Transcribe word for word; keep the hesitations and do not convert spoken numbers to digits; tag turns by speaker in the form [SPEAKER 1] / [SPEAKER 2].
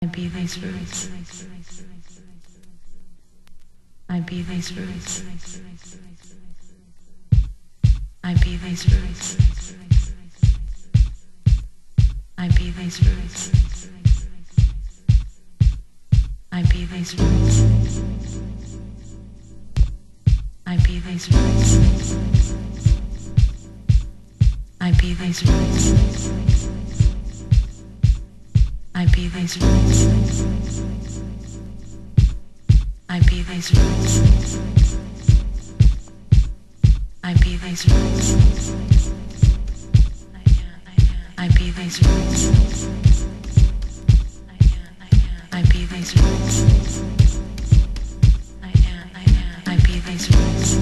[SPEAKER 1] be these roots. I be these roots. I be these roots. I be these roots. I be these roots. I be these roots. I be these roots. I be these roots. I be these roots. I be these roots. I be these roots. I be these roots. I be these roots.